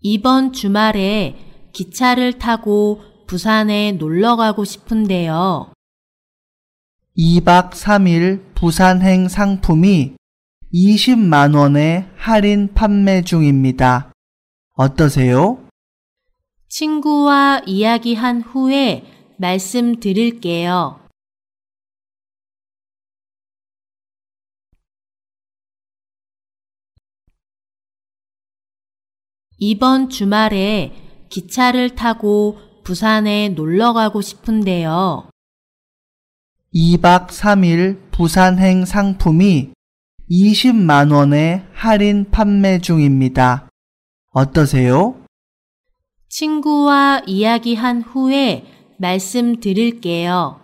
이번 주말에 기차를 타고 부산에 놀러 가고 싶은데요. 2박 3일 부산행 상품이 20만 원에 할인 판매 중입니다. 어떠세요? 친구와 이야기한 후에 말씀드릴게요. 이번 주말에 기차를 타고 부산에 놀러 가고 싶은데요. 2박 3일 부산행 상품이 20만 원에 할인 판매 중입니다. 어떠세요? 친구와 이야기한 후에 말씀드릴게요.